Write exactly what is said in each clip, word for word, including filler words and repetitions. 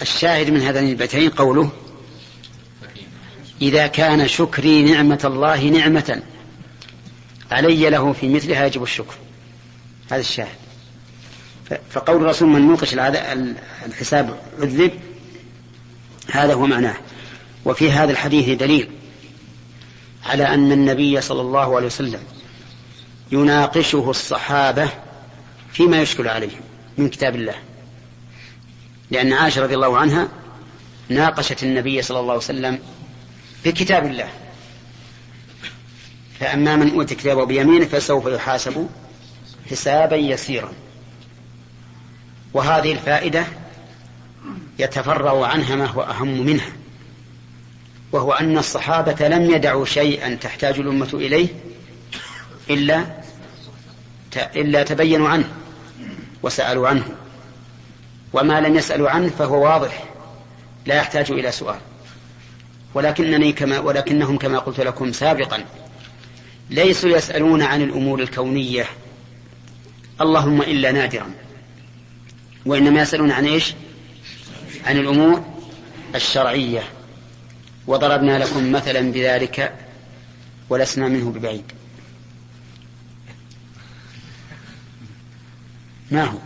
الشاهد من هذين البيتين قوله إذا كان شكري نعمة الله نعمة علي له في مثلها يجب الشكر. هذا الشاهد. فقول الرسول من نوقش الحساب عذب، هذا هو معناه. وفي هذا الحديث دليل على أن النبي صلى الله عليه وسلم يناقشه الصحابة فيما يشكل عليهم من كتاب الله، لأن عائشة رضي الله عنها ناقشت النبي صلى الله عليه وسلم في كتاب الله، فأما من أوتي كتابه بيمينه فسوف يحاسب حسابا يسيرا. وهذه الفائدة يتفرع عنها ما هو أهم منها، وهو أن الصحابة لم يدعوا شيئا تحتاج الأمة إليه إلا إلا تبينوا عنه وسألوا عنه، وما لم يسألوا عنه فهو واضح لا يحتاج إلى سؤال. ولكنني كما ولكنهم كما قلت لكم سابقا ليسوا يسألون عن الأمور الكونية اللهم إلا نادرا، وإنما يسألون عن إيش؟ عن الأمور الشرعية. وضربنا لكم مثلا بذلك ولسنا منه ببعيد. ما هو؟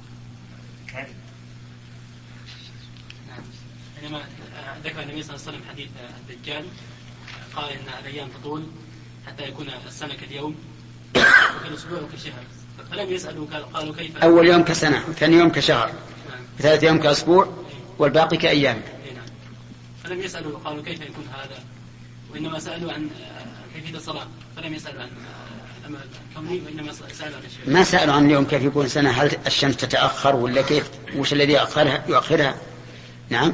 حينما ذكر النبي صلى الله عليه وسلم حديث الدجال قال إن الأيام تطول حتى يكون السنة كاليوم وكالأسبوع وكالشهر، فلم يسألوا قالوا كيف؟ أول يوم كسنة، ثاني يوم كشهر، ثالث يوم كأسبوع، والباقي كأيام. فلم يسألوا قالوا كيف يكون هذا، وإنما سألوا عن كيفية الصلاة، فلم يسألوا عن الكوني وإنما سألوا عن الشيء. ما سألوا عن اليوم كيف يكون سنة، هل الشمس تتأخر ولا كيف، وش الذي يؤخرها يؤخرها. نعم.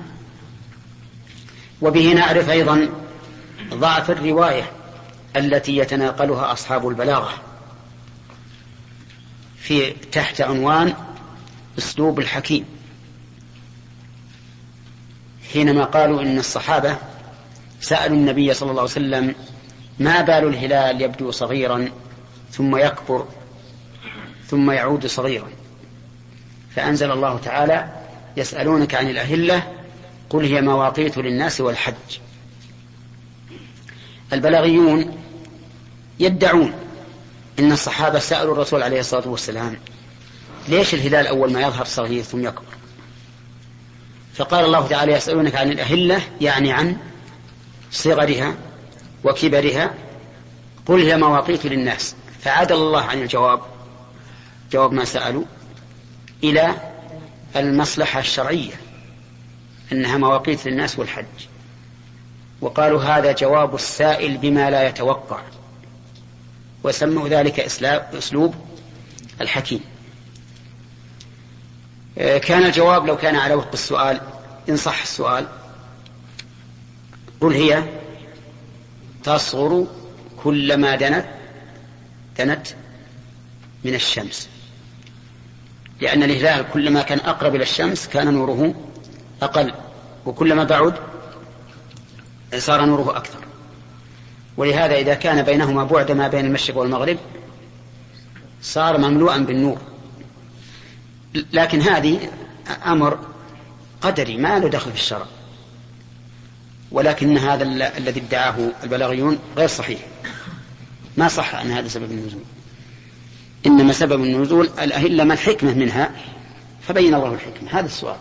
وبه نعرف أيضا ضعف الرواية التي يتناقلها أصحاب البلاغة في تحت عنوان أسلوب الحكيم، حينما قالوا إن الصحابة سألوا النبي صلى الله عليه وسلم ما بال الهلال يبدو صغيرا ثم يكبر ثم يعود صغيرا، فأنزل الله تعالى يسألونك عن الأهلة قل هي مواقيت للناس والحج. البلاغيون يدعون إن الصحابة سألوا الرسول عليه الصلاة والسلام ليش الهلال أول ما يظهر صغير ثم يكبر، فقال الله تعالى يسألونك عن الأهلة يعني عن صغرها وكبرها قل هي مواقيت للناس، فعدل الله عن الجواب جواب ما سألوا إلى المصلحة الشرعية أنها مواقيت للناس والحج، وقالوا هذا جواب السائل بما لا يتوقع، وسموا ذلك أسلوب الحكيم. كان الجواب لو كان على وفق السؤال إن صح السؤال قل هي تصغر كلما دنت دنت من الشمس، لأن الهلال كلما كان أقرب إلى الشمس كان نوره أقل، وكلما بعد صار نوره أكثر، ولهذا إذا كان بينهما بعد ما بين المشرق والمغرب صار مملوءا بالنور. لكن هذه أمر قدري ما له دخل في الشرع، ولكن هذا الذي ادعاه البلاغيون غير صحيح، ما صح أن هذا سبب النزول، إنما سبب النزول الأهلة ما الحكمة منها فبين الله الحكمة. هذا السؤال.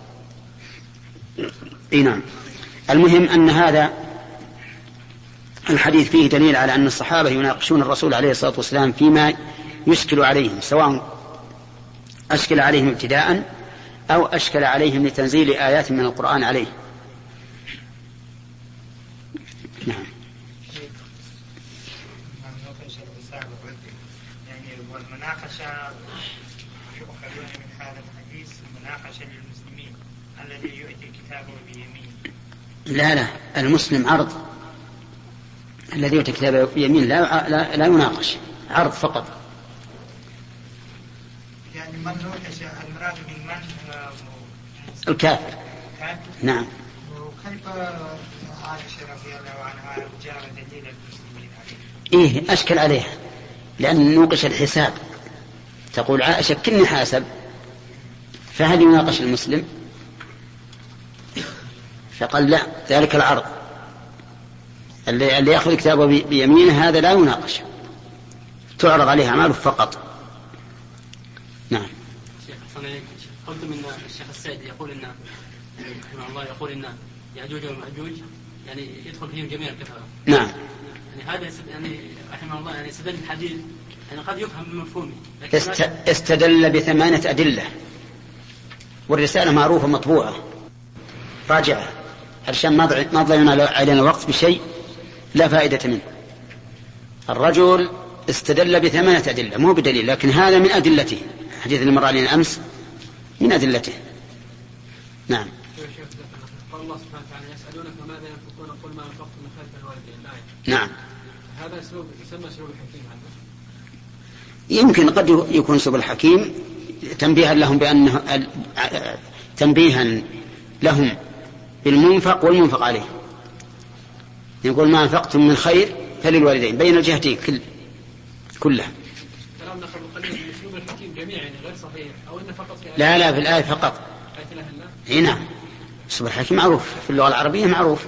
إيه نعم. المهم أن هذا الحديث فيه دليل على أن الصحابة يناقشون الرسول عليه الصلاة والسلام فيما يشكل عليهم، سواء أشكل عليهم ابتداء أو أشكل عليهم لتنزيل آيات من القرآن عليه. نعم. والمناقشة يؤخذون من هذا الحديث مناقشة للمسلمين الذي يؤتي كتابه بيمين. لا لا المسلم عرض، الذي يؤتي كتابه بيمين لا, لا, لا يناقش، عرض فقط. يعني من نوقش المراد من من الكافر. نعم. وكيف عائشة رضي الله عنها جاء دليل المسلمين عليه؟ إيه أشكل عليها لأن نوقش الحساب، تقول عائشة كني حاسب، فهل يناقش المسلم؟ فقال لا، ذلك العرض اللي, اللي يأخذ كتابه بيمينه هذا لا يناقش، تعرض عليه أعماله فقط. نعم. قلت من الشيخ السعدي يقول إن رحمه الله يقول إن يأجوج ومأجوج يعني يدخل فيهم جميع الكفرة. نعم. يعني هذا يعني رحمه الله يعني استدل الحديث يعني قد يفهم بمفهومه. است... استدل بثمانية أدلة، والرسالة معروفة مطبوعة راجعة عشان ما ضيعنا علينا وقت بشيء لا فائدة منه. الرجل استدل بثمانية أدلة مو بدليل، لكن هذا من أدلته. حديث اللي مر علينا أمس من أدلته. نعم. قال الله سبحانه وتعالى يسألونك ماذا ينفقون قل ما أنفقتم من خير فللوالدين. نعم. هذا اسلوب يسمى اسلوب الحكيم. يمكن قد يكون اسلوب الحكيم تنبيها لهم بأنه تنبيها لهم بالمنفق والمنفق عليه. يقول ما أنفقتم من خير فللوالدين بين الجهتين كل كلها. كلامنا قبل قليل اسلوب الحكيم جميع يعني غير صحيح أو إن فقط في لا لا في الآية فقط. اي نعم. اسلوب الحكيم معروف في اللغة العربية معروف.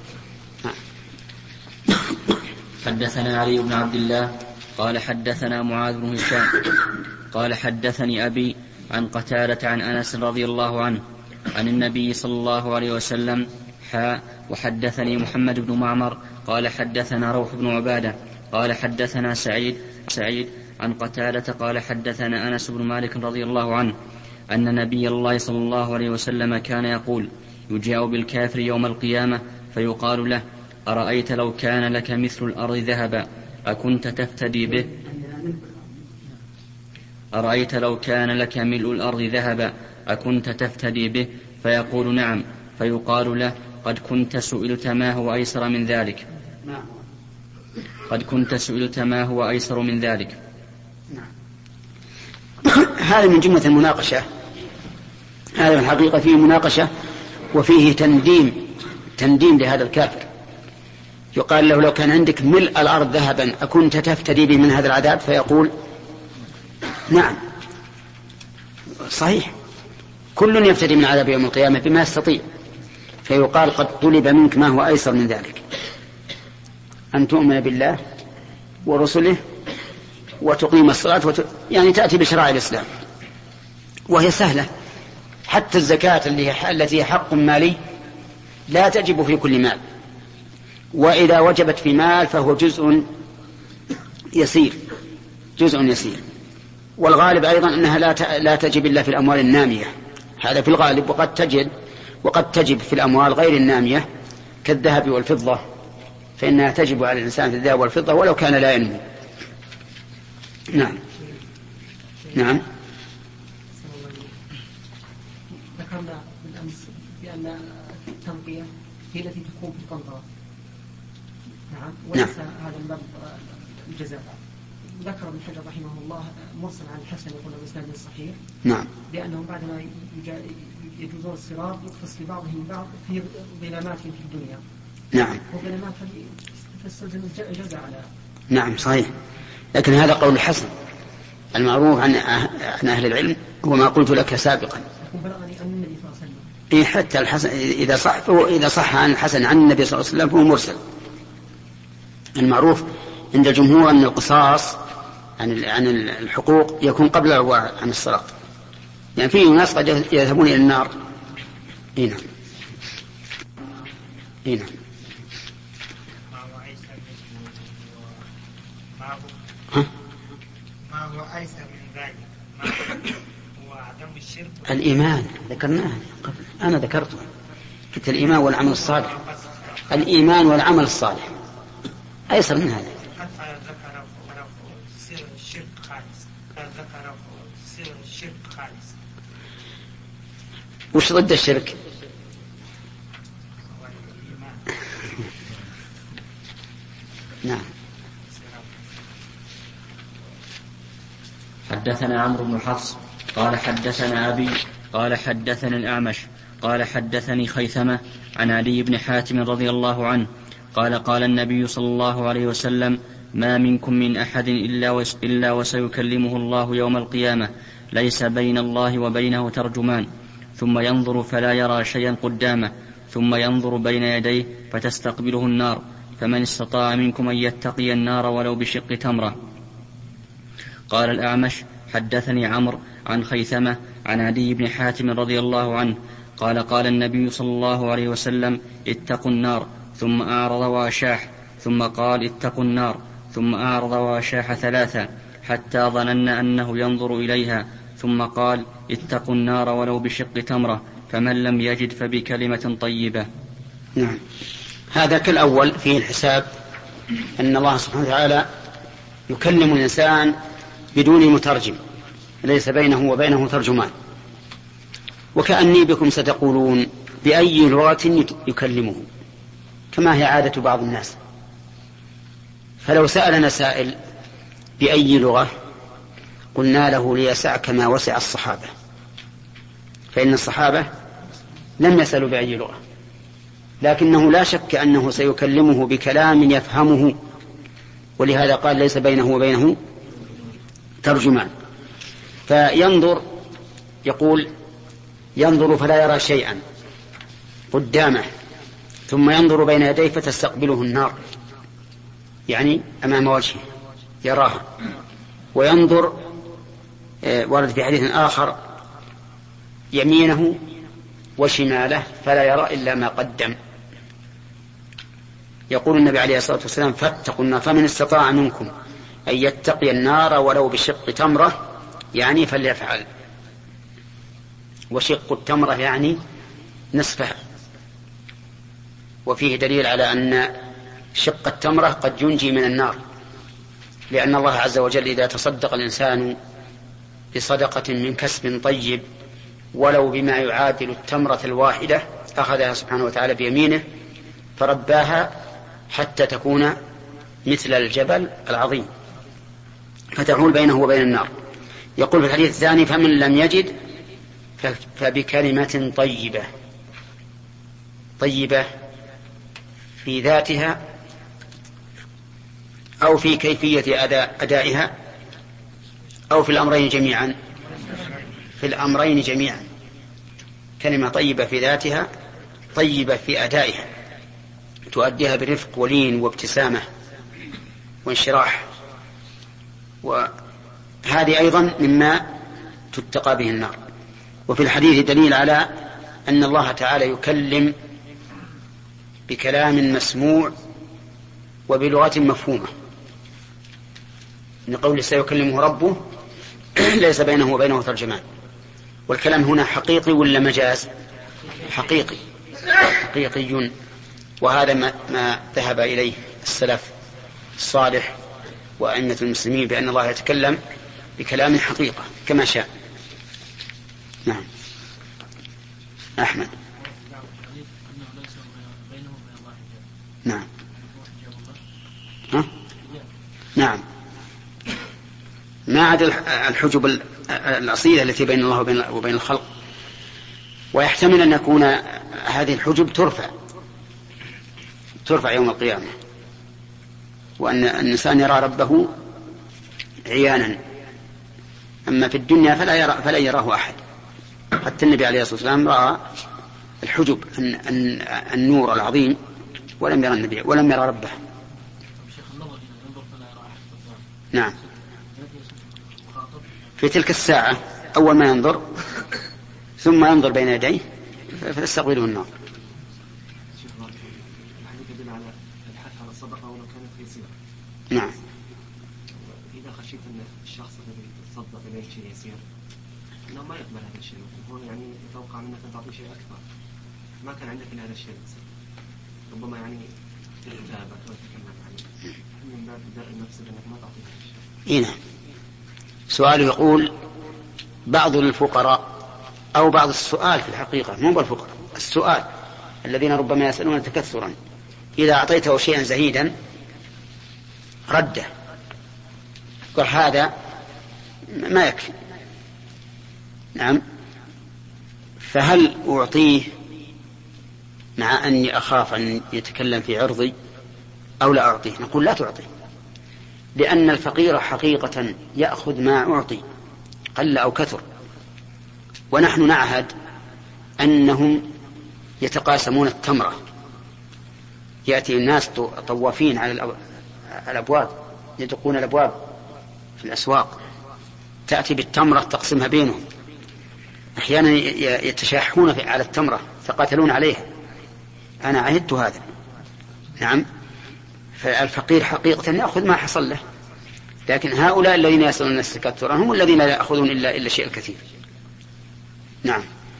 حدثنا علي بن عبد الله قال حدثنا معاذ بن هشام قال حدثني أبي عن قتادة عن أنس رضي الله عنه عن النبي صلى الله عليه وسلم حا وحدثني محمد بن معمر قال حدثنا روح بن عبادة قال حدثنا سعيد سعيد عن قتادة قال حدثنا أنس بن مالك رضي الله عنه أن نبي الله صلى الله عليه وسلم كان يقول يجاء بالكافر يوم القيامة فيقال له أرأيت لو كان لك مثل الأرض ذهبا أكنت تفتدي به أرأيت لو كان لك ملء الأرض ذهبا أكنت تفتدي به فيقول نعم فيقال له قد كنت سئلت ما هو أيسر من ذلك قد كنت سئلت ما هو أيسر من ذلك. هذا من جملة المناقشة. هذا في الحقيقة فيه مناقشة وفيه تنديم تنديم لهذا الكافر. يقال له لو كان عندك ملء الأرض ذهبا أكنت تفتدي به من هذا العذاب فيقول نعم صحيح كل يفتدي من عذاب يوم القيامة بما يستطيع. فيقال قد طلب منك ما هو أيسر من ذلك أن تؤمن بالله ورسله وتقيم الصلاة وت... يعني تأتي بشرائع الإسلام وهي سهلة. حتى الزكاة التي هي حق مالي لا تجب في كل مال، وإذا وجبت في مال فهو جزء يسير جزء يسير والغالب أيضا أنها لا لا تجب إلا في الأموال النامية. هذا في الغالب. وقد تجد وقد تجب في الأموال غير النامية كالذهب والفضة فإنها تجب على الإنسان في الذهب والفضة ولو كان لا ينمو. نعم. نعم. ذكرنا بالأمس بأن التنقية هي التي تكون في القنطرة. نعم. وليس هذا الباب الجزاء. ذكر ابن حجر رحمه الله مرسل عن الحسن يقول الإسلام الصحيح. نعم. لأنهم بعدما يجوزون الصراط يقتص لبعضهم بعض في ظلامات في الدنيا. نعم. وظلامات تستلزم الجزاء على. نعم صحيح. لكن هذا قول الحسن المعروف عن عن أهل العلم هو ما قلت لك سابقا. إيه حتى الحسن إذا صح إذا صح عن الحسن عن النبي صلى الله عليه وسلم فهو مرسل. المعروف عند الجمهور أن القصاص عن عن الحقوق يكون قبل العبور عن الصراط. يعني في ناس قد يذهبون إلى النار. إيه نعم. إيه نعم. ها؟ ما هو أيسر من ذلك ما هو عدم الشرك الإيمان ذكرناه قبل. أنا ذكرته قلت الإيمان والعمل الصالح. الإيمان والعمل الصالح أيسر من هذا. ذكر سر الشرك خالص ذكر سر الشرك خالص. وش ضد الشرك؟ نعم. حدثنا عمرو بن حفص قال حدثنا أبي قال حدثنا الأعمش قال حدثني خيثمة عن علي بن حاتم رضي الله عنه قال قال النبي صلى الله عليه وسلم ما منكم من أحد إلا, إلا وسيكلمه الله يوم القيامة ليس بين الله وبينه ترجمان ثم ينظر فلا يرى شيئا قدامه ثم ينظر بين يديه فتستقبله النار، فمن استطاع منكم أن يتقي النار ولو بشق تمرة. قال الأعمش حدثني عمرو عن خيثمة عن عدي بن حاتم رضي الله عنه قال قال النبي صلى الله عليه وسلم اتقوا النار، ثم أعرض وأشاح، ثم قال اتقوا النار، ثم أعرض وأشاح ثلاثة حتى ظننا أنه ينظر إليها، ثم قال اتقوا النار ولو بشق تمرة، فمن لم يجد فبكلمة طيبة. نعم. هذا كالأول فيه الحساب، أن الله سبحانه وتعالى يكلم الإنسان بدون مترجم، ليس بينه وبينه ترجمان. وكأني بكم ستقولون بأي لغة يكلمه، كما هي عادة بعض الناس. فلو سألنا سائل بأي لغة قلنا له ليسعك ما وسع الصحابة، فإن الصحابة لم يسألوا بأي لغة، لكنه لا شك أنه سيكلمه بكلام يفهمه، ولهذا قال ليس بينه وبينه ترجمان. فينظر، يقول ينظر فلا يرى شيئا قدامه، ثم ينظر بين يديه فتستقبله النار، يعني أمام وجهه يراها. وينظر ورد في حديث آخر يمينه وشماله فلا يرى إلا ما قدم. يقول النبي عليه الصلاة والسلام فاتقوا النار، فمن استطاع منكم أن يتقي النار ولو بشق تمرة، يعني فليفعل. وشق التمرة يعني نصفها، وفيه دليل على أن شق التمرة قد ينجي من النار، لأن الله عز وجل إذا تصدق الإنسان بصدقة من كسب طيب ولو بما يعادل التمرة الواحدة أخذها سبحانه وتعالى بيمينه فرباها حتى تكون مثل الجبل العظيم فتحول بينه وبين النار. يقول في الحديث الثاني فمن لم يجد فبكلمة طيبة. طيبة في ذاتها أو في كيفية أداء أدائها أو في الأمرين جميعا؟ في الأمرين جميعا. كلمة طيبة في ذاتها، طيبة في أدائها، تؤديها برفق ولين وابتسامة وانشراح. وهذه أيضا مما تتقى به النار. وفي الحديث دليل على أن الله تعالى يكلم بكلام مسموع وبلغة مفهومة، من قول سيكلمه ربه ليس بينه وبينه ترجمان. والكلام هنا حقيقي ولا مجاز؟ حقيقي، حقيقي. وهذا ما, ما ذهب إليه السلف الصالح وأئمة المسلمين، بأن الله يتكلم بكلام حقيقة كما شاء. نعم. أحمد. نعم. ها؟ نعم. ما عدا الحجب الأصيلة التي بين الله وبين, وبين الخلق. ويحتمل أن يكون هذه الحجب ترفع ترفع يوم القيامة، وأن الإنسان يرى ربه عيانا. أما في الدنيا فلا يرى فلا يراه أحد. حتى النبي عليه الصلاة والسلام رأى الحجب النور العظيم ولم يرى النبي ولم يرى ربه. نعم. في تلك الساعة أول ما ينظر ثم ينظر بين يديه فيستقبله النار. نعم. إذا خشيت أن الشخص الذي تصدق إليه شيء يسير إنه ما يقبل هذا الشيء، هو يعني يتوقع منك أن تعطي شيء أكثر، ما كان عندك إلا هذا الشيء، ربما يعني تجابك أو تكلم عنه من باب داء النفس أنك ما تعطي هذا الشيء. نعم. سؤاله يقول بعض الفقراء أو بعض السؤال في الحقيقة مو بالفقراء، السؤال الذين ربما يسألون تكثرا إذا أعطيته شيئا زهيدا رده، قال هذا ما يكفي. نعم. فهل أعطيه مع أني أخاف أن يتكلم في عرضي أو لا أعطيه؟ نقول لا تعطيه، لأن الفقير حقيقة يأخذ ما أعطي قل أو كثر، ونحن نعهد أنهم يتقاسمون التمرة، يأتي الناس طوافين على الأبواب، يدقون الأبواب في الأسواق، تأتي بالتمرة تقسمها بينهم، أحيانا يتشاحون على التمرة يتقاتلون عليها. أنا عهدت هذا. نعم. فالفقير حقيقة يأخذ ما حصل له، لكن هؤلاء الذين يصلون التكثر هم الذين لا يأخذون إلا إلا شيء كثير. نعم.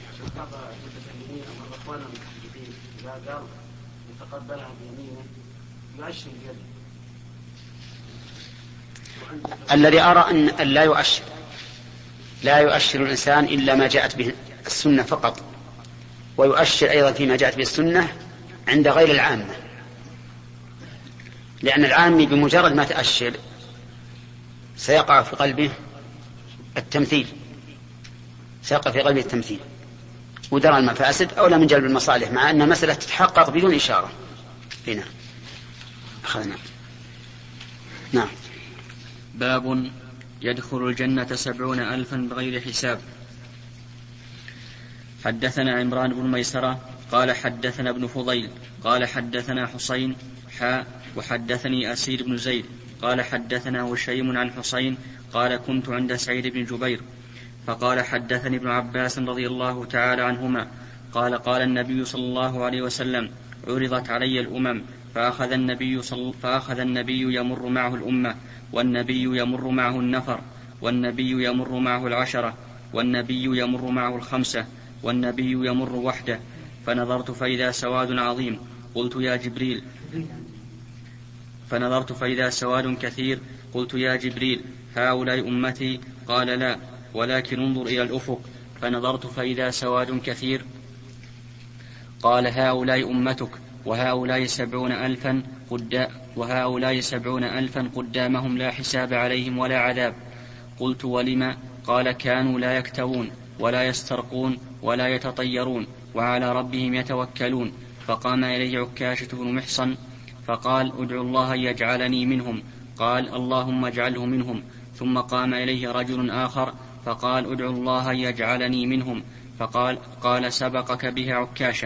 الذي أرى أن لا يؤشر لا يؤشر الإنسان إلا ما جاءت به السنة فقط، ويؤشر أيضا فيما جاءت به السنة عند غير العامة، لأن العامي بمجرد ما تأشر سيقع في قلبه التمثيل سيقع في قلبه التمثيل ودرى المفاسد أولى من جلب المصالح، مع أن مسألة تتحقق بدون إشارة. هنا أخذنا. نعم. باب يدخل الجنة سبعون ألفا بغير حساب. حدثنا عمران بن ميسرة قال حدثنا ابن فضيل قال حدثنا حسين حاء وحدثني أسير بن زيد قال حدثنا هشيم عن حسين قال كنت عند سعيد بن جبير فقال حدثني ابن عباس رضي الله تعالى عنهما قال قال النبي صلى الله عليه وسلم عرضت علي الأمم فأخذ النبي, صل فأخذ النبي يمر معه الأمة، والنبي يمر معه النفر، والنبي يمر معه العشرة، والنبي يمر معه الخمسة، والنبي يمر وحده، فنظرت فإذا سواد عظيم قلت يا جبريل فنظرت فإذا سواد كثير قلت يا جبريل هؤلاء أمتي؟ قال لا، ولكن انظر إلى الأفق. فنظرت فإذا سواد كثير قال هؤلاء أمتك، وهؤلاء سبعون ألفا قد وهؤلاء سبعون ألفا قدامهم لا حساب عليهم ولا عذاب. قلت ولما؟ قال كانوا لا يكتوون ولا يسترقون ولا يتطيرون وعلى ربهم يتوكلون. فقام إليه عكاشة بن محصن فقال ادعو الله يجعلني منهم. قال اللهم اجعله منهم. ثم قام إليه رجل آخر فقال ادعو الله يجعلني منهم. فقال قال سبقك بها عكاشة.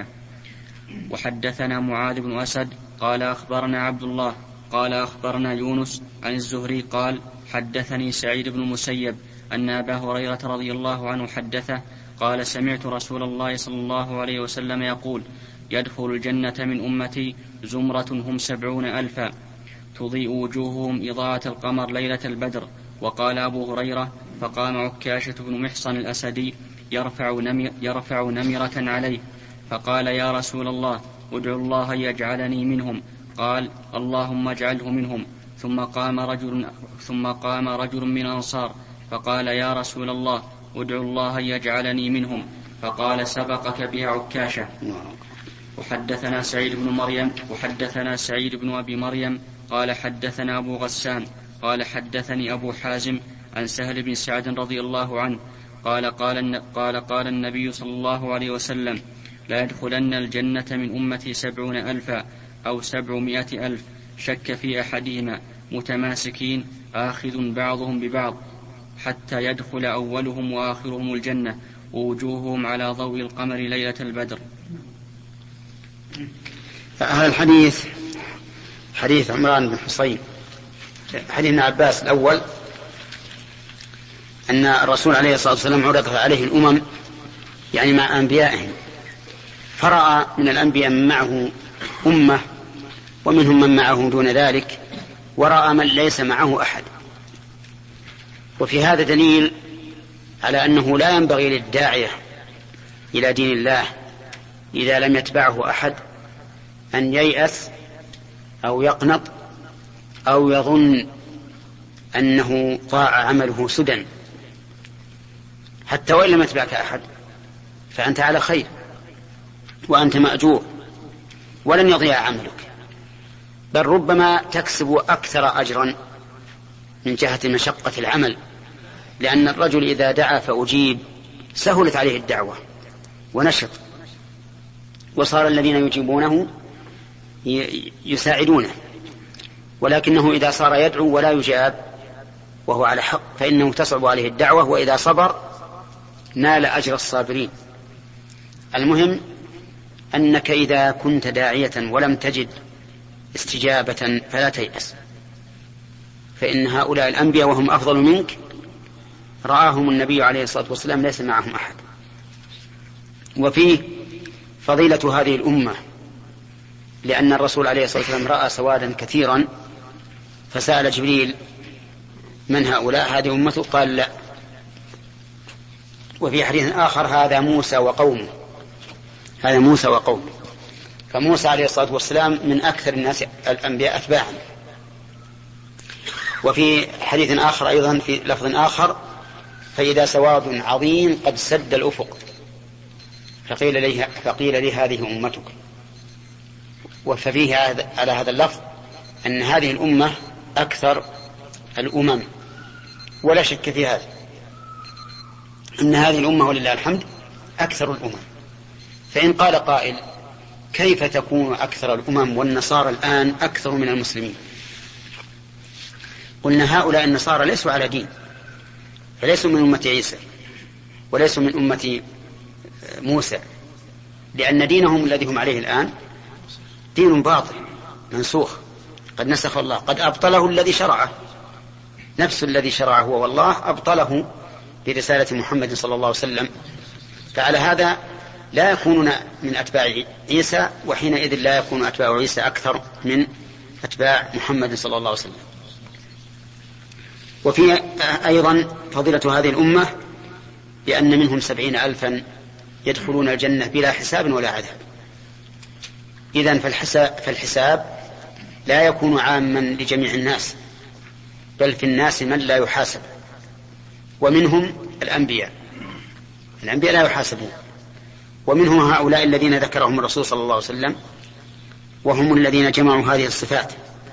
وحدثنا معاذ بن أسد قال أخبرنا عبد الله قال أخبرنا يونس عن الزهري قال حدثني سعيد بن المسيب أن أبا هريرة رضي الله عنه حدثه قال سمعت رسول الله صلى الله عليه وسلم يقول يدخل الجنة من أمتي زمرة هم سبعون ألفا تضيء وجوههم إضاءة القمر ليلة البدر. وقال أبو هريرة فقام عكاشة بن محصن الأسدي يرفع, نمر يرفع نمرة عليه فقال يا رسول الله ادعو الله يجعلني منهم. قال اللهم اجعله منهم. ثم قام رجل, ثم قام رجل من الأنصار فقال يا رسول الله ادعو الله يجعلني منهم. فقال سبقك بها عكاشة. وحدثنا سعيد بن مريم وحدثنا سعيد بن أبي مريم قال حدثنا أبو غسان قال حدثني أبو حازم عن سهل بن سعد رضي الله عنه قال قال, قال قال النبي صلى الله عليه وسلم لا يدخلن الجنة من أمتي سبعون ألفا أو سبعمائة ألف شك في أحدهما متماسكين آخذ بعضهم ببعض حتى يدخل أولهم وآخرهم الجنة ووجوههم على ضوء القمر ليلة البدر. هذا الحديث حديث عمران بن حصين حديث ابن عباس الأول أن الرسول عليه الصلاة والسلام عرض عليه الأمم يعني مع أنبيائهم، فرأى من الأنبياء من معه أمة ومنهم من معه دون ذلك، ورأى من ليس معه أحد. وفي هذا دليل على أنه لا ينبغي للداعية إلى دين الله إذا لم يتبعه أحد أن ييأس أو يقنط أو يظن أنه ضاع عمله سدى، حتى وإن لم يتبعك أحد فأنت على خير وأنت مأجور ولن يضيع عملك، بل ربما تكسب أكثر أجرا من جهة مشقة العمل، لأن الرجل إذا دعا فأجيب سهلت عليه الدعوة ونشط، وصار الذين يجيبونه يساعدونه، ولكنه إذا صار يدعو ولا يجاب وهو على حق فإنه تصعب عليه الدعوة، وإذا صبر نال أجر الصابرين. المهم أنك إذا كنت داعية ولم تجد استجابة فلا تيأس، فإن هؤلاء الأنبياء وهم أفضل منك رآهم النبي عليه الصلاة والسلام ليس معهم أحد. وفيه فضيلة هذه الأمة، لأن الرسول عليه الصلاة والسلام رأى سوادا كثيرا فسأل جبريل من هؤلاء؟ هذه أمته، قال لا. وفي حديث آخر هذا موسى وقومه، هذا موسى وقومه. فموسى عليه الصلاة والسلام من أكثر الناس الأنبياء أتباعا. وفي حديث آخر أيضا في لفظ آخر فإذا سواد عظيم قد سد الأفق فقيل لي, فقيل لي هذه أمتك. وففيه على هذا اللفظ أن هذه الأمة أكثر الأمم، ولا شك في هذا أن هذه الأمة ولله الحمد أكثر الأمم. فإن قال قائل كيف تكون أكثر الأمم والنصارى الآن أكثر من المسلمين؟ قلنا هؤلاء النصارى ليسوا على دين، فليسوا من أمة عيسى وليسوا من أمة موسى، لأن دينهم الذي هم عليه الآن دين باطل منسوخ، قد نسخ الله، قد أبطله الذي شرعه، نفس الذي شرعه هو والله أبطله برسالة محمد صلى الله عليه وسلم. فعلى هذا لا يكونون من أتباع عيسى، وحينئذ لا يكون أتباع عيسى أكثر من أتباع محمد صلى الله عليه وسلم. وفي أيضا فضيلة هذه الأمة بأن منهم سبعين ألفا يدخلون الجنة بلا حساب ولا عذاب. إذن فالحساب, فالحساب لا يكون عاما لجميع الناس، بل في الناس من لا يحاسب، ومنهم الأنبياء، الأنبياء لا يحاسبون، ومنهم هؤلاء الذين ذكرهم الرسول صلى الله عليه وسلم، وهم الذين جمعوا هذه الصفات: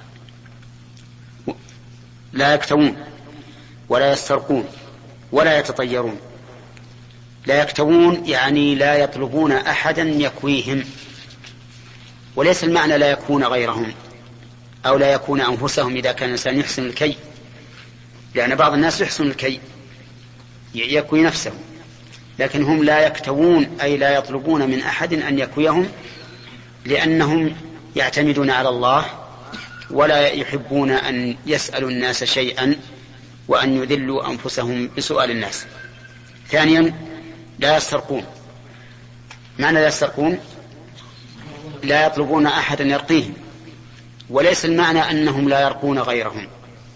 لا يكتوون ولا يسترقون ولا يتطيرون. لا يكتوون يعني لا يطلبون أحدا يكويهم، وليس المعنى لا يكون غيرهم أو لا يكون أنفسهم إذا كان الإنسان يحسن الكي، لأن بعض الناس يحسن الكي يكوي نفسه، لكن هم لا يكتوون أي لا يطلبون من أحد أن يكويهم، لأنهم يعتمدون على الله ولا يحبون أن يسألوا الناس شيئا وأن يذلوا أنفسهم بسؤال الناس. ثانيا لا يسترقون. معنى لا يسترقون لا يطلبون أحدا يرقيهم، وليس المعنى أنهم لا يرقون غيرهم.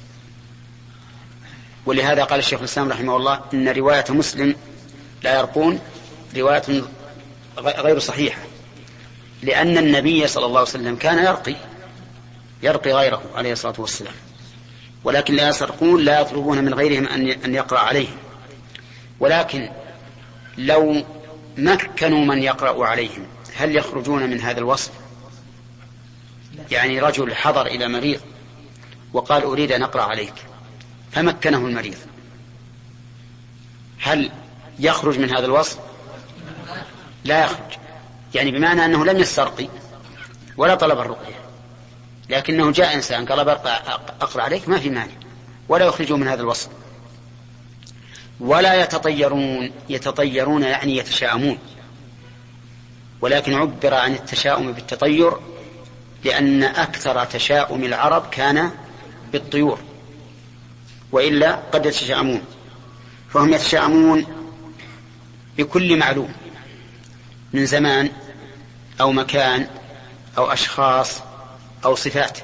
ولهذا قال الشيخ الإسلام رحمه الله إن رواية مسلم لا يرقون رواية غير صحيحة، لأن النبي صلى الله عليه وسلم كان يرقي يرقي غيره عليه الصلاة والسلام، ولكن لا يسرقون لا يطلبون من غيرهم أن يقرأ عليهم. ولكن لو مكنوا من يقرأ عليهم هل يخرجون من هذا الوصف؟ يعني رجل حضر إلى مريض وقال أريد أن أقرأ عليك فمكنه المريض، هل يخرج من هذا الوصف؟ لا يخرج، يعني بمعنى أنه لم يسترقي ولا طلب الرقية، لكنه جاء إنسان قال أقرأ عليك ما في مانع، ولا يخرجوا من هذا الوصف. ولا يتطيرون. يتطيرون يعني يتشاءمون، ولكن عبر عن التشاؤم بالتطير لأن أكثر تشاؤم العرب كان بالطيور، وإلا قد يتشاءمون. فهم يتشاءمون بكل معلوم من زمان أو مكان أو أشخاص أو صفات،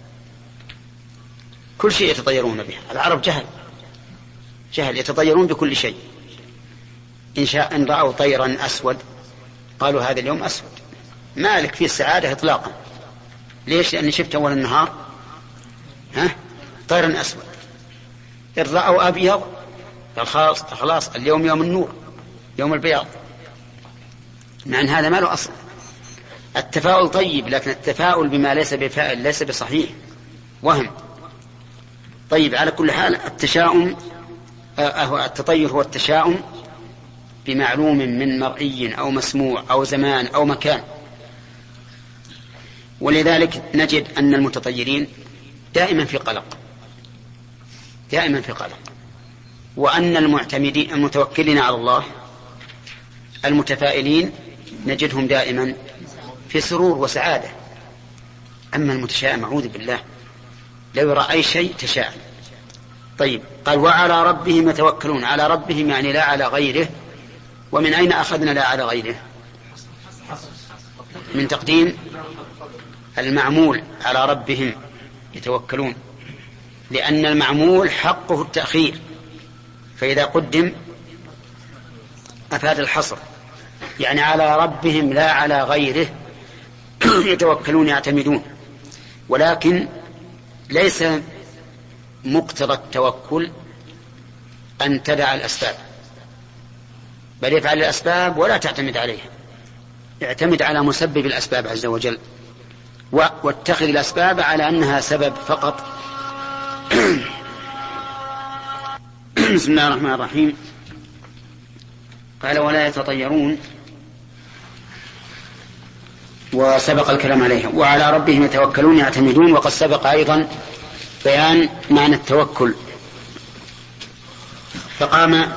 كل شيء يتطيرون به. العرب جهل جهل يتطيرون بكل شيء. إن شاء إن رأوا طيرا أسود قالوا هذا اليوم أسود، مالك فيه السعادة إطلاقا. ليش؟ لأني شفت أول النهار ها طيرا أسود. إن رأوا أبيض قال خلاص خلاص اليوم يوم النور يوم البياض، مع أن هذا ما له أصل. التفاؤل طيب، لكن التفاؤل بما ليس بفاعل ليس بصحيح، وهم. طيب على كل حال التشاؤم أهو التطير هو التشاؤم بمعلوم من مرئي أو مسموع أو زمان أو مكان. ولذلك نجد أن المتطيرين دائما في قلق دائما في قلق وأن المعتمدين المتوكلين على الله المتفائلين نجدهم دائما في سرور وسعادة. أما المتشائم أعوذ بالله لو يرى أي شيء تشاءم. طيب قال وعلى ربهم يتوكلون، على ربهم يعني لا على غيره. ومن أين أخذنا لا على غيره؟ من تقديم المعمول على ربهم يتوكلون، لأن المعمول حقه التأخير، فإذا قدم أفاد الحصر، يعني على ربهم لا على غيره يتوكلون يعتمدون. ولكن ليس مقتضى التوكل أن تدع الأسباب، بل يفعل الأسباب ولا تعتمد عليها، اعتمد على مسبب الأسباب عز وجل، واتخذ الأسباب على أنها سبب فقط. بسم الله الرحمن الرحيم. قال ولا يتطيرون، وسبق الكلام عليها. وعلى ربهم يتوكلون يعتمدون، وقد سبق أيضا بيان معنى التوكل. فقام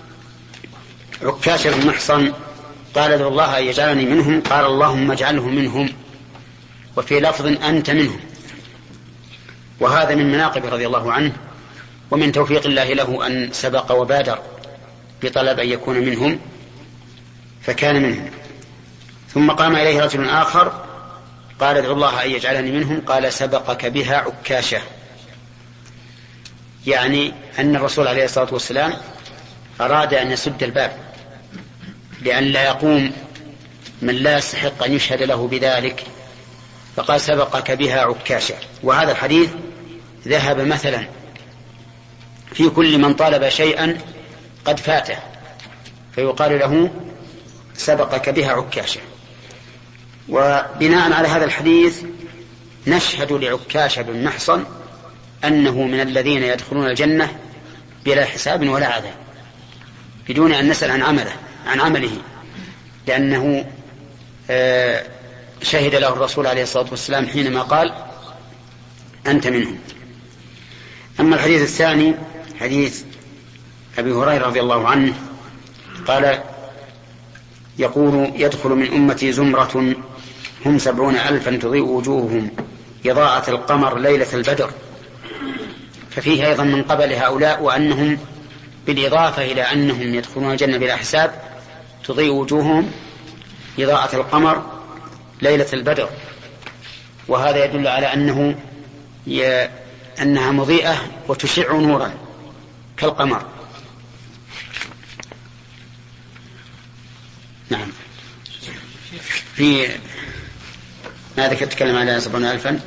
عكاشة بن محصن قال ادعو الله أن يجعلني منهم، قال اللهم اجعله منهم، وفي لفظ أنت منهم. وهذا من مناقب رضي الله عنه ومن توفيق الله له أن سبق وبادر بطلب أن يكون منهم فكان منهم. ثم قام إليه رجل آخر قال ادعو الله أن يجعلني منهم، قال سبقك بها عكاشة، يعني أن الرسول عليه الصلاة والسلام أراد أن يسد الباب لأن لا يقوم من لا يستحق أن يشهد له بذلك، فقال سبقك بها عكاشة. وهذا الحديث ذهب مثلا في كل من طالب شيئا قد فاته فيقال له سبقك بها عكاشة. وبناء على هذا الحديث نشهد لعكاشة بن محصن أنه من الذين يدخلون الجنة بلا حساب ولا عذاب بدون أن نسأل عن عمله عن عمله لأنه شهد له الرسول عليه الصلاة والسلام حينما قال أنت منهم. أما الحديث الثاني حديث أبي هريرة رضي الله عنه قال يقول يدخل من أمتي زمرة هم سبعون ألفا تضيء وجوههم إضاءة القمر ليلة البدر، ففيه أيضا من قبل هؤلاء وأنهم بالإضافة إلى أنهم يدخلون الجنة بلا حساب تضيء وجوههم إضاءة القمر ليلة البدر، وهذا يدل على أنه ي... أنها مضيئة وتشع نورا كالقمر. نعم. في ماذا تتكلم على سبعون ألفا؟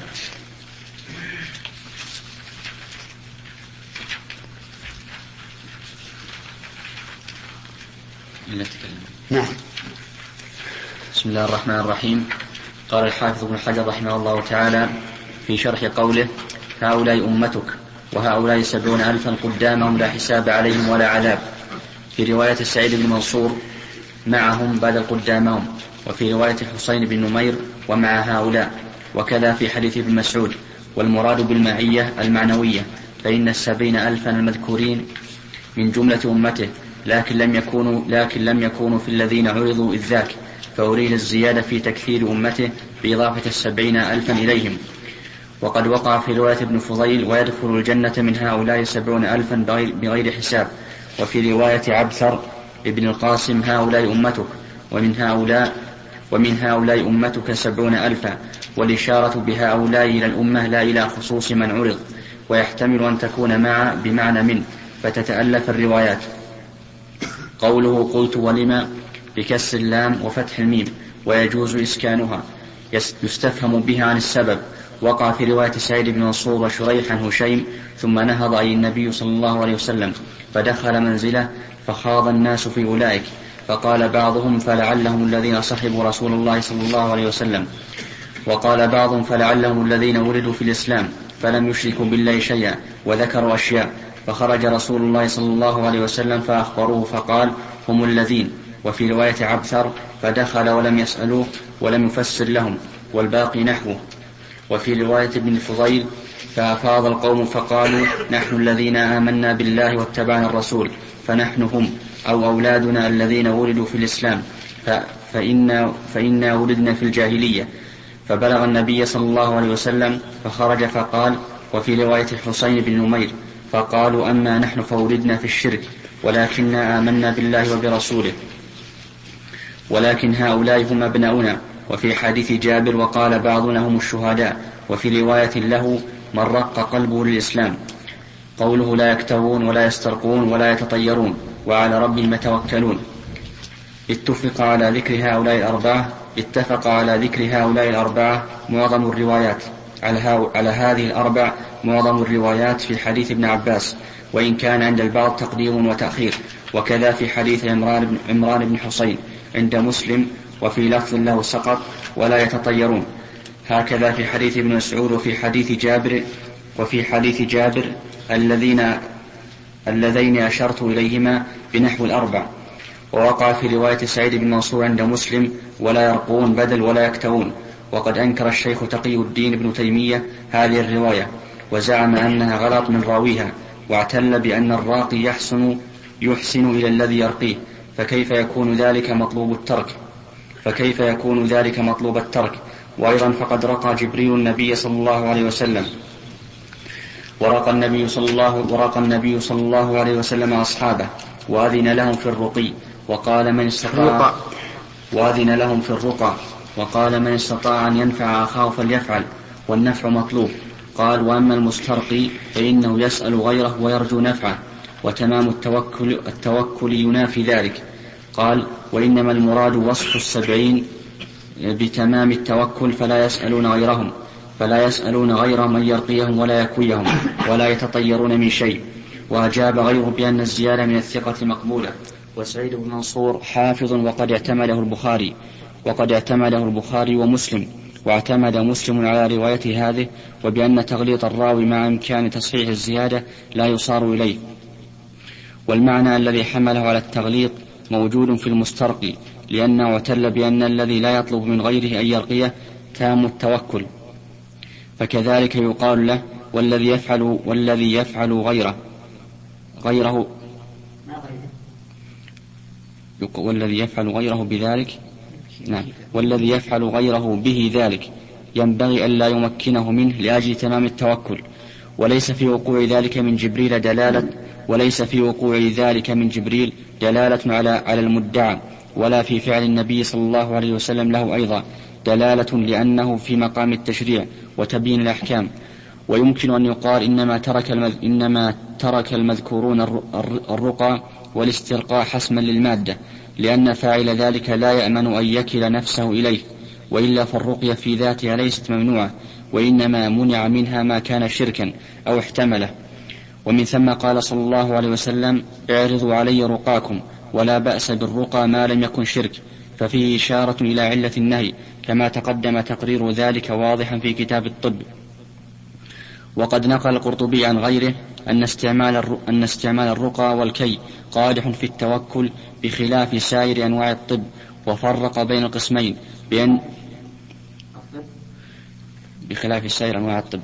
نعم. بسم الله الرحمن الرحيم. قال الحافظ ابن حجر رحمه الله تعالى في شرح قوله هؤلاء أمتك وهؤلاء سبعون ألفا قدامهم لا حساب عليهم ولا عذاب، في رواية سعيد بن منصور معهم بدل قدامهم، وفي رواية حسين بن نمير ومع هؤلاء، وكذا في حديث ابن مسعود. والمراد بالمعية المعنوية، فإن السبعين ألفا المذكورين من جملة أمته، لكن لم يكونوا لكن لم يكونوا في الذين عرضوا إذ ذاك، فأريد الزيادة في تكثير أمته بإضافة السبعين ألفا إليهم. وقد وقع في رواية ابن فضيل ويدخل الجنة من هؤلاء سبعون ألفا بغير حساب. وفي رواية عبثر ابن القاسم هؤلاء أمتك ومن هؤلاء ومن هؤلاء أمتك سبعون ألفا، والإشارة بهؤلاء إلى الأمة لا إلى خصوص من عرض، ويحتمل أن تكون مع بمعنى من، فتتألف الروايات. قوله قلت ولما بكسر اللام وفتح الميم ويجوز إسكانها يستفهم بها عن السبب. وقع في رواية سعيد بن منصور وشريح عن هشيم ثم نهض أي النبي صلى الله عليه وسلم فدخل منزله فخاض الناس في أولئك، فقال بعضهم فلعلهم الذين صحبوا رسول الله صلى الله عليه وسلم، وقال بعضهم فلعلهم الذين ولدوا في الإسلام فلم يشركوا بالله شيئا، وذكروا أشياء. فخرج رسول الله صلى الله عليه وسلم فأخبروه فقال هم الذين. وفي رواية عبثر فدخل ولم يسألوه ولم يفسر لهم، والباقي نحوه. وفي رواية ابن الفضيل فأفاض القوم فقالوا نحن الذين آمنا بالله واتبعنا الرسول، فنحن هم أو أولادنا الذين ولدوا في الإسلام، فإنا, فإنا ولدنا في الجاهلية. فبلغ النبي صلى الله عليه وسلم فخرج فقال. وفي رواية الحسين بن نمير فقالوا أما نحن فولدنا في الشرك ولكننا آمنا بالله وبرسوله ولكن هؤلاء هم أبناؤنا. وفي حديث جابر وقال بعضنا هم الشهداء. وفي رواية له من رق قلبه للإسلام. قوله لا يكتوون ولا يسترقون ولا يتطيرون وعلى ربهم يتوكلون. اتفق على ذكر هؤلاء الأربعة اتفق على ذكر هؤلاء الأربعة معظم الروايات على, على هذه الأربع معظم الروايات في حديث ابن عباس، وإن كان عند البعض تقديم وتأخير. وكذا في حديث عمران بن, عمران بن حسين عند مسلم وفي لفظ له سقط ولا يتطيرون. هكذا في حديث ابن مسعود وفي حديث جابر وفي حديث جابر الذين اللذين أشرت إليهما بنحو الأربع. ووقع في رواية سعيد بن منصور عند مسلم ولا يرقون بدل ولا يكتوون. وقد أنكر الشيخ تقي الدين ابن تيمية هذه الرواية وزعم أنها غلط من راويها، واعتل بأن الراقي يحسن يحسن إلى الذي يرقيه، فكيف يكون ذلك مطلوب الترك فكيف يكون ذلك مطلوب الترك وأيضا فقد رقى جبريل النبي صلى الله عليه وسلم ورقى النبي صلى الله ورقى النبي صلى الله عليه وسلم أصحابه وأذن لهم في الرقي وقال من استطاع وأذن لهم في الرقى وقال من استطاع أن ينفع أخاه فليفعل والنفع مطلوب. قال وأما المسترقي فإنه يسأل غيره ويرجو نفعه، وتمام التوكل, التوكل ينافي ذلك. قال وإنما المراد وصف السبعين بتمام التوكل فلا يسألون غيرهم فلا يسألون غيرهم أن يرقيهم ولا يكويهم ولا يتطيرون من شيء. وأجاب غيره بأن الزيادة من الثقة مقبولة. وسعيد بن منصور حافظ وقد اعتمده البخاري وقد اعتمده البخاري ومسلم، واعتمد مسلم على رواية هذه وبأن تغليط الراوي مع إمكان تصحيح الزيادة لا يصار إليه. والمعنى الذي حمله على التغليط موجود في المسترقي، لأنه اعتل بأن الذي لا يطلب من غيره أن يرقيه تام التوكل، فكذلك يقال له والذي يفعل والذي يفعل غيره غيره والذي يفعل غيره بذلك نعم والذي يفعل غيره به ذلك ينبغي ألا يمكنه منه لأجل تمام التوكل. وليس في وقوع ذلك من جبريل دلالة وليس في وقوع ذلك من جبريل دلالة على على المدعى، ولا في فعل النبي صلى الله عليه وسلم له أيضا دلالة، لأنه في مقام التشريع وتبيين الأحكام. ويمكن أن يقال إنما ترك المذ... إنما ترك المذكورون الرقى والاسترقاء حسما للمادة، لأن فاعل ذلك لا يأمن أن يكل نفسه إليه، وإلا فالرقية في ذاتها ليست ممنوعة، وإنما منع منها ما كان شركا أو احتمله. ومن ثم قال صلى الله عليه وسلم اعرضوا علي رقاكم ولا بأس بالرقى ما لم يكن شرك، ففيه إشارة إلى علة النهي كما تقدم تقرير ذلك واضحا في كتاب الطب. وقد نقل القرطبي عن غيره أن استعمال, أن استعمال الرقى والكي قادح في التوكل بخلاف سائر أنواع الطب، وفرق بين القسمين بأن بخلاف سائر أنواع الطب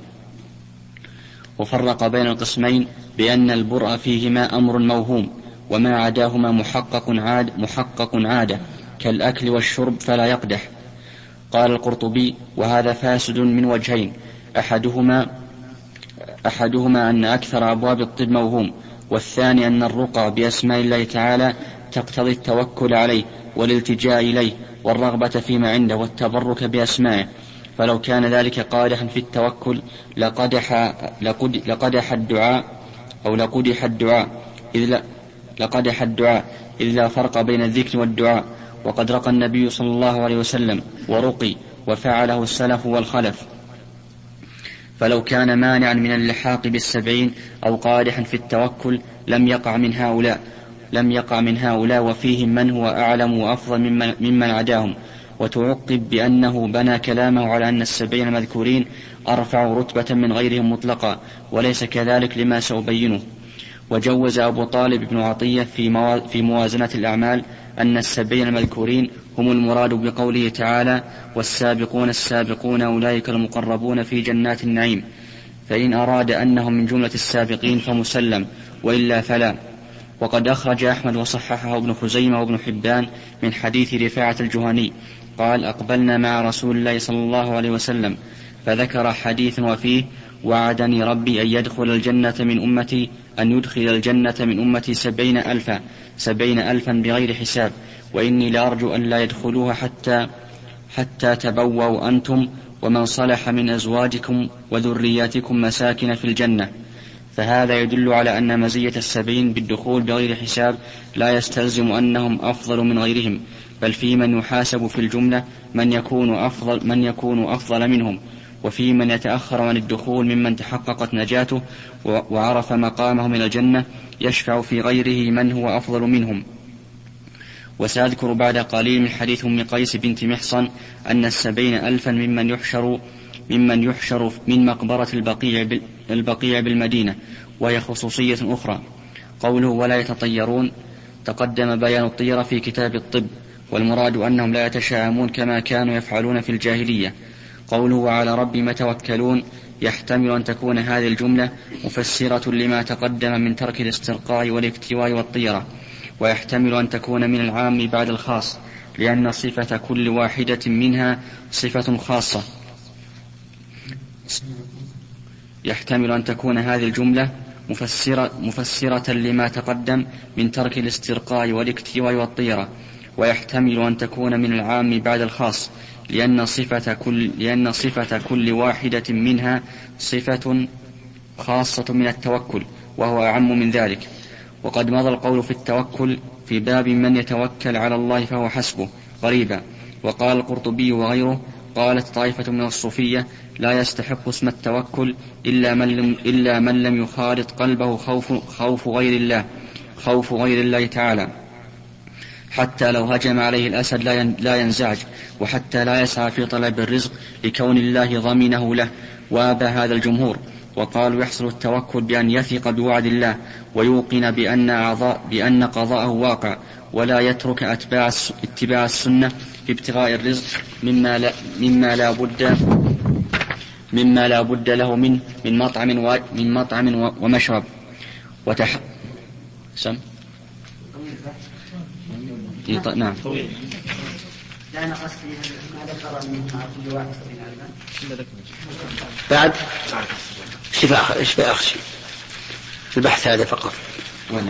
وفرق بين القسمين بأن البرء فيهما أمر موهوم، وما عداهما محقق عاد محقق عادة كالأكل والشرب فلا يقدح. قال القرطبي وهذا فاسد من وجهين، أحدهما أحدهما أن أكثر أبواب الطب موهوم، والثاني أن الرقى بأسماء الله تعالى تقتضي التوكل عليه والالتجاء إليه والرغبة فيما عنده والتبرك بأسمائه، فلو كان ذلك قادحا في التوكل لقدح, لقدح الدعاء أو لقدح الدعاء إذ لا لقدح الدعاء إذ لا فرق بين الذكر والدعاء. وقد رقى النبي صلى الله عليه وسلم ورقي وفعله السلف والخلف، فلو كان مانعا من اللحاق بالسبعين أو قادحا في التوكل لم يقع من هؤلاء لم يقع من هؤلاء وفيهم من هو أعلم وأفضل ممن, ممن عداهم. وتعقب بأنه بنى كلامه على أن السبعين المذكورين أرفع رتبة من غيرهم مطلقا، وليس كذلك لما سأبينه. وجوز أبو طالب بن عطية في, في موازنة الأعمال أن السبعين المذكورين هم المراد بقوله تعالى والسابقون السابقون أولئك المقربون في جنات النعيم، فإن أراد أنهم من جملة السابقين فمسلم، وإلا فلا. وقد أخرج أحمد وصححه ابن خزيمة وابن حبان من حديث رفاعة الجهني قال أقبلنا مع رسول الله صلى الله عليه وسلم فذكر حديث وفيه وعدني ربي أن يدخل الجنة من أمتي أن يدخل الجنة من أمتي سبعين ألفا سبعين ألفا بغير حساب وإني لأرجو أن لا يدخلوها حتى حتى تبووا أنتم ومن صلح من أزواجكم وذرياتكم مساكن في الجنة. فهذا يدل على أن مزية السبعين بالدخول بغير حساب لا يستلزم أنهم أفضل من غيرهم، بل في من يحاسب في الجملة من يكون أفضل, من يكون أفضل منهم، وفي من يتأخر عن الدخول ممن تحققت نجاته وعرف مقامه من الجنة يشفع في غيره من هو أفضل منهم. وسأذكر بعد قليل من حديث أم قيس بنت محصن أن السبعين ألفا ممن يحشر ممن يحشر من مقبرة البقيع, البقيع بالمدينة، وهي خصوصية أخرى. قوله ولا يتطيرون تقدم بيان الطيرة في كتاب الطب، والمراد أنهم لا يتشاءمون كما كانوا يفعلون في الجاهلية. قوله وعلى ربهم يتوكلون يحتمل أن تكون هذه الجملة مفسرة لما تقدم من ترك الاسترقاء والاكتواء والطيرة، ويحتمل أن تكون من العام بعد الخاص، لأن صفة كل واحدة منها صفة خاصة. يحتمل أن تكون هذه الجملة مفسرة, مفسرة لما تقدم من ترك الاسترقاء والاكتواء والطيرة، ويحتمل أن تكون من العام بعد الخاص، لأن صفة كل, لأن صفة كل واحدة منها صفة خاصة من التوكل، وهو أعم من ذلك. وقد مضى القول في التوكل في باب من يتوكل على الله فهو حسبه قريبا. وقال القرطبي وغيره قالت طائفة من الصوفية لا يستحق اسم التوكل إلا من لم, إلا من لم يخالط قلبه خوف, خوف غير الله خوف غير الله تعالى، حتى لو هجم عليه الأسد لا ينزعج، وحتى لا يسعى في طلب الرزق لكون الله ضمنه له. وأبى هذا الجمهور، وقالوا يحصل التوكل بأن يثق بوعد الله ويوقن بأن, أعضاء بأن قضاءه واقع، ولا يترك أتباع اتباع السنة في ابتغاء الرزق مما لا, مما لا بد مما لا بد له من من مطعم من مطعم ومشرب وتح سم نعم. لا أنا قصدي ما ذكر من كل واحد بعد شفاء إيش بآخر شيء في البحث هذا فقط. وين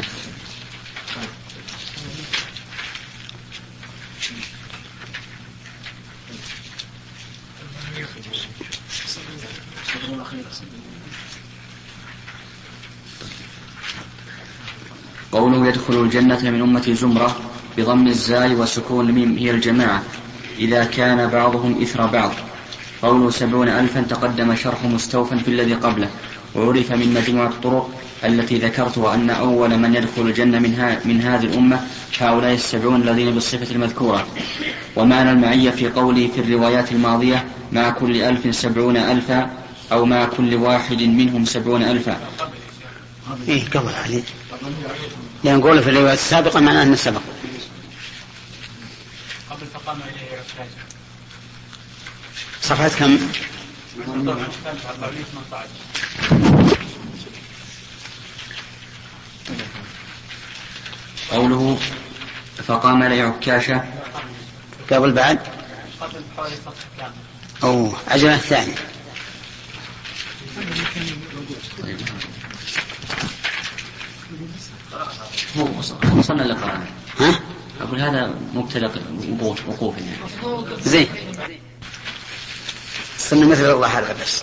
قوله يدخل الجنة من أمة زمرة بضم الزاي وسكون الميم هي الجماعة إذا كان بعضهم إثر بعض. قوله سبعون ألفا تقدم شرح مستوفا في الذي قبله، وعرف من مجموعة الطرق التي ذكرتها أن أول من يدخل الجنة من, ها من هذه الأمة هؤلاء السبعون الذين بالصفة المذكورة. ومعنى المعية في قوله في الروايات الماضية مع كل ألف سبعون ألفا أو مع كل واحد منهم سبعون ألفا. إيه قبل عليه لأن نقول في الروايات السابقة معناه أنه سبق قبل فقام إليه عكاشة. صفحة كم؟ قوله فقام إليه عكاشة قبل بعد قبل حوالي صفحة كامل. أو عجلة الثانية. هو وصلنا لقرآن. ها؟ أقول هذا مبتدأ وقوف وقوف يعني. زين. صرنا مثل الله هذا بس.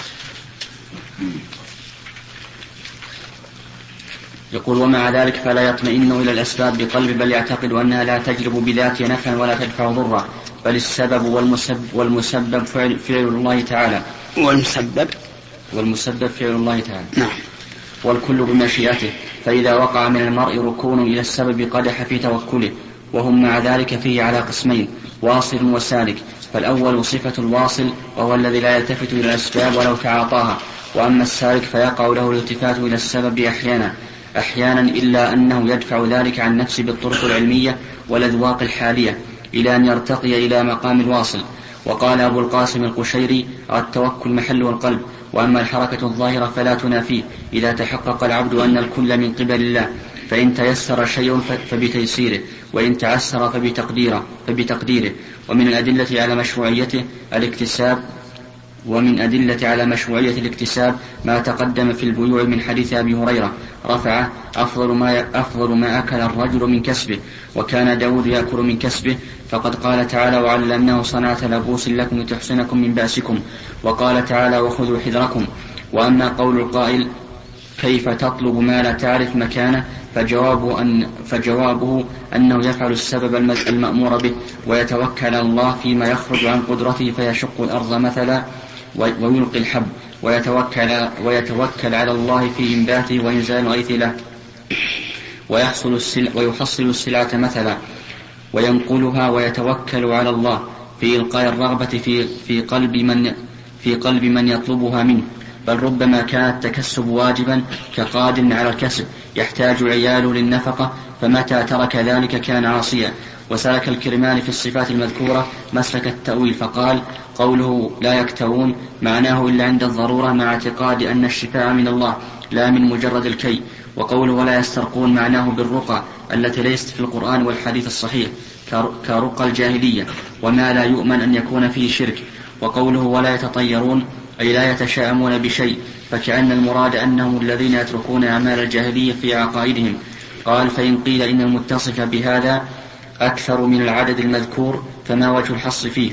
يقول ومع ذلك فلا يطمئن إلى الأسباب بقلب، بل يعتقد أنها لا تجلب بذاتها نفعا ولا تدفع ضرا، بل السبب والمسبب, والمسبب فعل, فعل الله تعالى والمسبب والمسبب فعل الله تعالى. نعم. والكل بمشيئته، فإذا وقع من المرء ركون إلى السبب قدح في توكله، وهم مع ذلك فيه على قسمين واصل وسالك. فالأول صفة الواصل وهو الذي لا يلتفت إلى الأسباب ولو تعاطاها، وأما السالك فيقع له الالتفات إلى السبب أحيانا أحيانا إلا أنه يدفع ذلك عن نفسه بالطرق العلمية والأذواق الحالية إلى أن يرتقي إلى مقام الواصل. وقال أبو القاسم القشيري التوكل محله القلب، وأما الحركة الظاهرة فلا تنافيه إذا تحقق العبد أن الكل من قبل الله. فإن تيسر شيء فبتيسيره، وإن تعسر فبتقديره, فبتقديره. ومن الأدلة على مشروعيته الاكتساب ومن أدلة على مشروعية الاكتساب ما تقدم في البيوع من حديث أبي هريرة رفعه: أفضل ما, أفضل ما أكل الرجل من كسبه، وكان داود يأكل من كسبه. فقد قال تعالى: وعلمناه صنعة لبوس لكم لتحصنكم من بأسكم. وقال تعالى: وخذوا حذركم. وأما قول القائل: كيف تطلب ما لا تعرف مكانه؟ فجوابه, أن فجوابه أنه يفعل السبب المأمور به، ويتوكل على الله فيما يخرج عن قدرته، فيشق الأرض مثلا ويلقي الحب، ويتوكل, ويتوكل على الله في إنباته وإنزال الغيث له، ويحصل السل ويحصل السلعة مثلا وينقلها، ويتوكل على الله في إلقاء الرغبة في, في, قلب من في قلب من يطلبها منه. بل ربما كان التكسب واجبا كقادر على الكسب يحتاج عياله للنفقة، فمتى ترك ذلك كان عاصيا. وسلك الكرماني في الصفات المذكورة مسلك التأويل، فقال: قوله لا يكتوون معناه إلا عند الضرورة، مع اعتقاد أن الشفاء من الله لا من مجرد الكي. وقوله ولا يسترقون معناه بالرقى التي ليست في القرآن والحديث الصحيح كرقى الجاهلية، وما لا يؤمن أن يكون فيه شرك. وقوله ولا يتطيرون أي لا يتشاءمون بشيء، فكأن المراد أنهم الذين يتركون أعمال الجاهلية في عقائدهم. قال: فإن قيل إن المتصف بهذا أكثر من العدد المذكور فما وجه الحص فيه؟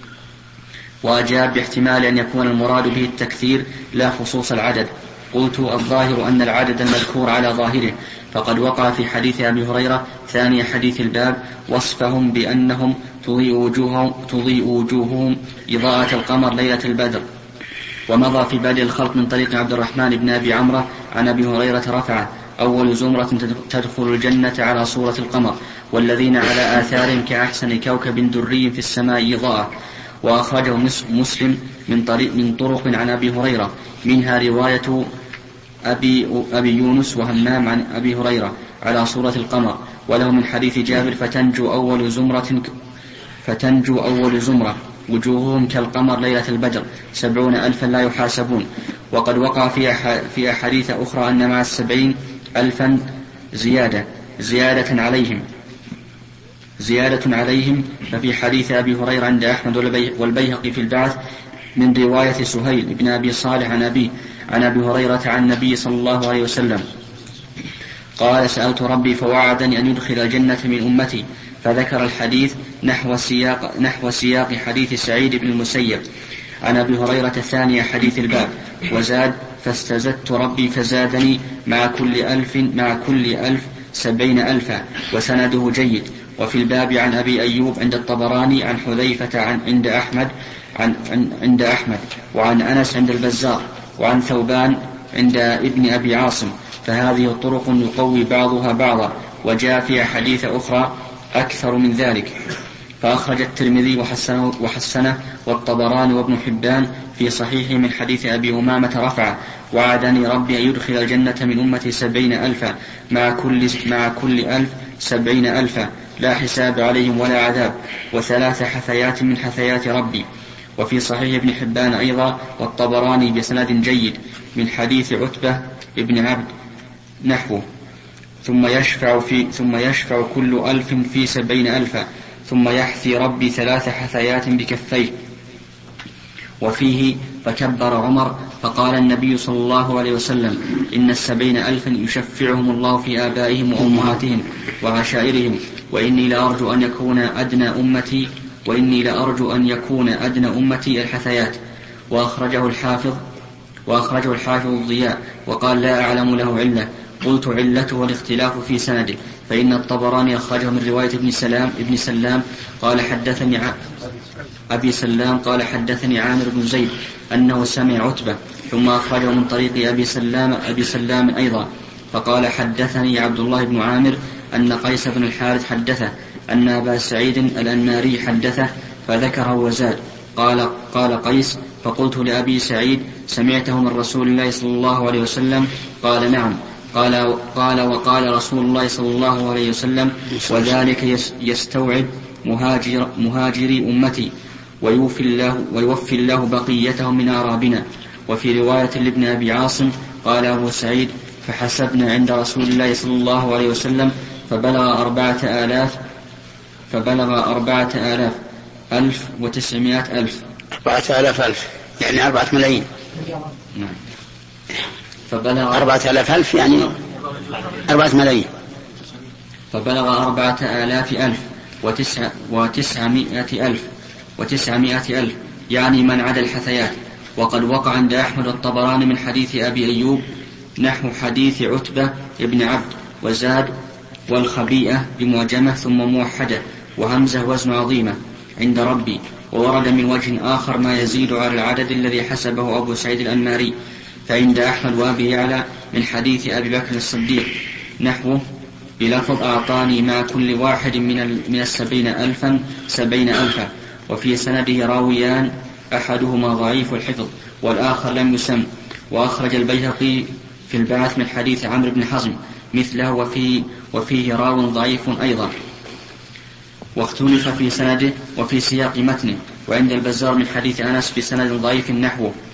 وأجاب باحتمال أن يكون المراد به التكثير لا خصوص العدد. قلت: الظاهر أن العدد المذكور على ظاهره، فقد وقع في حديث أبي هريرة ثاني حديث الباب وصفهم بأنهم تضيء وجوههم, تضيء وجوههم إضاءة القمر ليلة البدر. ومضى في بدء الخلق من طريق عبد الرحمن بن أبي عمرة عن أبي هريرة رفعه: أول زمرة تدخل الجنة على صورة القمر، والذين على آثارهم كأحسن كوكب دري في السماء إضاءة. وأخرجه مسلم من طريق من طرق عن أبي هريرة، منها رواية أبي, أبي يونس وهمام عن أبي هريرة على صورة القمر، وله من حديث جابر: فتنجو أول زمرة فتنجو أول زمرة وجوههم كالقمر ليلة البدر سبعون ألفا لا يحاسبون. وقد وقع في أحاديث أخرى أن مع السبعين ألفا زيادة زيادة عليهم زيادة عليهم ففي حديث أبي هريرة عند أحمد والبيهقي في البعث من رواية سهيل بن أبي صالح عن أبي عن أبي هريرة عن النبي صلى الله عليه وسلم قال: سألت ربي فوعدني أن يدخل الجنة من أمتي، فذكر الحديث نحو سياق, نحو سياق حديث سعيد بن المسيب عن أبي هريرة ثاني حديث الباب، وزاد: فاستزدت ربي فزادني مع كل ألف مع كل ألف سبعين ألفا، وسنده جيد. وفي الباب عن أبي أيوب عند الطبراني عن حذيفة عن عند أحمد عن عند أحمد وعن أنس عند البزار وعن ثوبان عند ابن أبي عاصم، فهذه طرق يقوي بعضها بعضا. وجاء في حديث أخرى أكثر من ذلك، فأخرج الترمذي وحسنه, وحسنه والطبراني وابن حبان في صحيح من حديث أبي أمامة رفع: وعدني ربي أن يدخل الجنة من أمتي سبعين ألفا مع كل, مع كل ألف سبعين ألفا لا حساب عليهم ولا عذاب، وثلاث حثيات من حثيات ربي. وفي صحيح ابن حبان أيضا والطبراني بسند جيد من حديث عتبة ابن عبد نحوه: ثم يشفع, في ثم يشفع كل ألف في سبعين ألفا، ثم يحثي ربي ثلاث حثيات بكفيه. وفيه: فكبر عمر فقال النبي صلى الله عليه وسلم: إن السبعين ألفا يشفعهم الله في آبائهم وأمهاتهم وعشائرهم، وإني لأرجو أن يكون أدنى أمتي وإني لأرجو أن يكون أدنى أمتي الحثيات. وأخرجه الحافظ وأخرجه الحافظ الضياء وقال: لا أعلم له علة. قلت: علته الاختلاف في سنده، فإن الطبراني أخرجه من رواية ابن سلام ابن سلام قال حدثني ع... أبي سلام قال حدثني عامر بن زيد أنه سمع عتبة، ثم أخرجه من طريق أبي سلام أبي سلام أيضا فقال حدثني عبد الله بن عامر أن قيس بن الحارث حدثه أن أبا سعيد الأنماري حدثه، فذكره وزاد. قال, قال قيس: فقلت لأبي سعيد: سمعته من رسول الله صلى الله عليه وسلم؟ قال: نعم. قال, قال وقال رسول الله صلى الله عليه وسلم: وذلك يستوعب مهاجر مهاجري أمتي، ويوفي الله, ويوفي الله بقيتهم من أعرابنا. وفي رواية لابن أبي عاصم قال أبو سعيد: فحسبنا عند رسول الله صلى الله عليه وسلم فبلغ أربعة آلاف فبلغ أربعة آلاف ألف وتسعمائة ألف أربعة آلاف ألف يعني أربعة ملايين. نعم. فبلغ أربعة آلاف ألف يعني أربعة ملايين. فبلغ أربعة آلاف ألف وتسع وتسعمائة ألف وتسعمائة ألف يعني من عدا الحثيات. وقد وقع عند أحمد الطبراني من حديث أبي أيوب نحو حديث عتبة ابن عبد وزاد والخبيئة بمعجمة ثم موحدة وهمزة وزن عظيمة عند ربي. وورد من وجه آخر ما يزيد على العدد الذي حسبه أبو سعيد الأنماري فعند أحمد وأبي يعلى من حديث أبي بكر الصديق نحوه بلفظ أعطاني مع كل واحد من من السبعين ألفا سبعين ألفا. وفي سنده راويان أحدهما ضعيف الحفظ والآخر لم يسم. وأخرج البيهقي في البعث من حديث عمرو بن حزم مثله وفيه, وفيه راو ضعيف أيضا. واختلف في سنده وفي سياق متنه. وعند البزار من حديث أنس بسند ضعيف نحوه